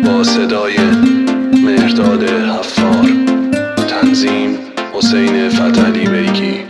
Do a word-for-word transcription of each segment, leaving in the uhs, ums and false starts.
با صدای مهرداد حفار، تنظیم حسین فتحعلی بیکی.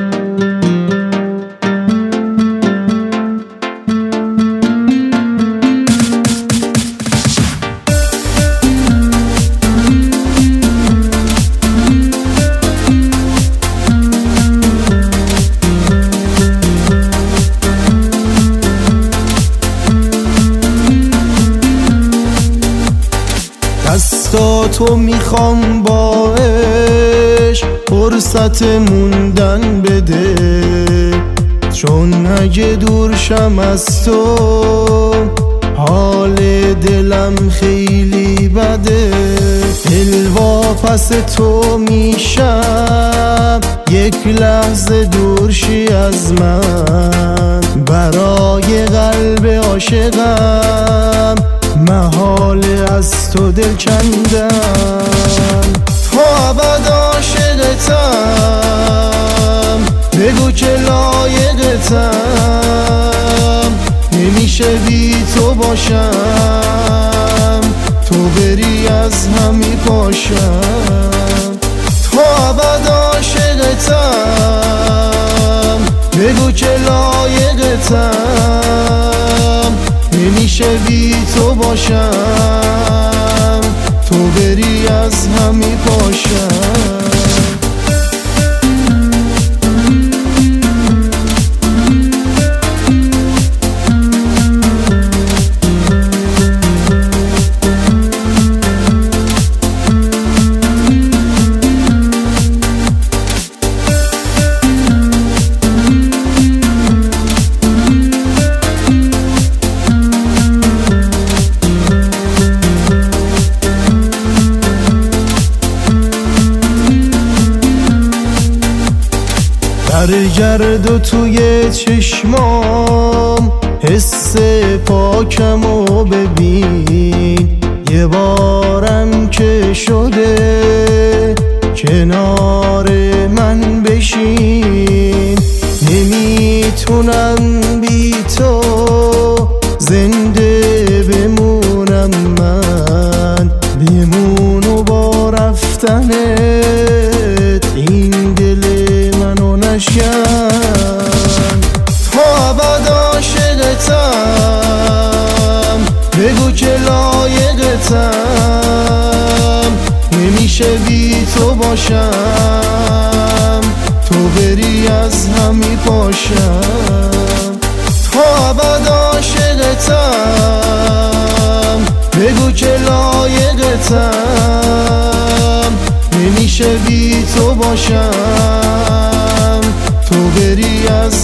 دستاتو میخوام با عشق فرصت موندن بده، چون اگه دور شم از تو حال دلم خیلی بده. دل واپس تو میشم یک لحظه دور شی از من، برای قلب عاشقم محال از تو دل کندم. تا ابد عاشقتم، بگو که لایقتم، نمیشه بی تو باشم، تو بری از هم میپاشم. تا ابد عاشقتم، بگو که لایقتم، نمیشه بی تو باشم، تو بری از هم میپاشم. برگرد و توی چشمام حس پاکمو ببین، یه بارم که شده کنار من بشین. نمیتونم بی تو زنده بمونم، من بمونو با رفتنت این دل منو نشکن. تا ابد عاشقتم، بگو که لایقتم، نمیشه بی تو باشم، تو بری از هم میپاشم. تا ابد عاشقتم، بگو که لایقتم، نمیشه بی تو باشم، تو بری از